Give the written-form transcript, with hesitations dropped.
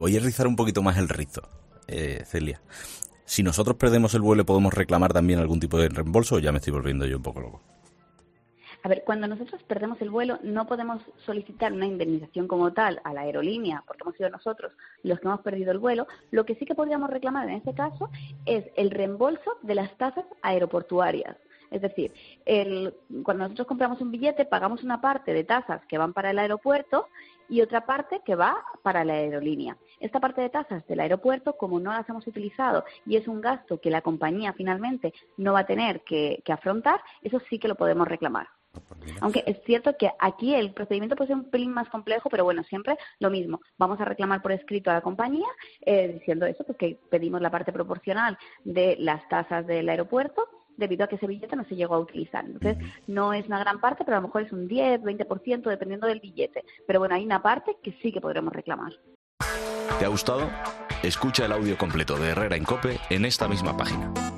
Voy a rizar un poquito más el rizo, Celia. Si nosotros perdemos el vuelo, ¿podemos reclamar también algún tipo de reembolso o ya me estoy volviendo yo un poco loco? A ver, cuando nosotros perdemos el vuelo no podemos solicitar una indemnización como tal a la aerolínea, porque hemos sido nosotros los que hemos perdido el vuelo. Lo que sí que podríamos reclamar en este caso es el reembolso de las tasas aeroportuarias. Es decir, cuando nosotros compramos un billete pagamos una parte de tasas que van para el aeropuerto y otra parte que va para la aerolínea. Esta parte de tasas del aeropuerto, como no las hemos utilizado y es un gasto que la compañía finalmente no va a tener que afrontar, eso sí que lo podemos reclamar. Aunque es cierto que aquí el procedimiento puede ser un pelín más complejo, pero bueno, siempre lo mismo. Vamos a reclamar por escrito a la compañía diciendo eso, pues que pedimos la parte proporcional de las tasas del aeropuerto debido a que ese billete no se llegó a utilizar. Entonces, no es una gran parte, pero a lo mejor es un 10, 20%, dependiendo del billete. Pero bueno, hay una parte que sí que podremos reclamar. ¿Te ha gustado? Escucha el audio completo de Herrera en COPE en esta misma página.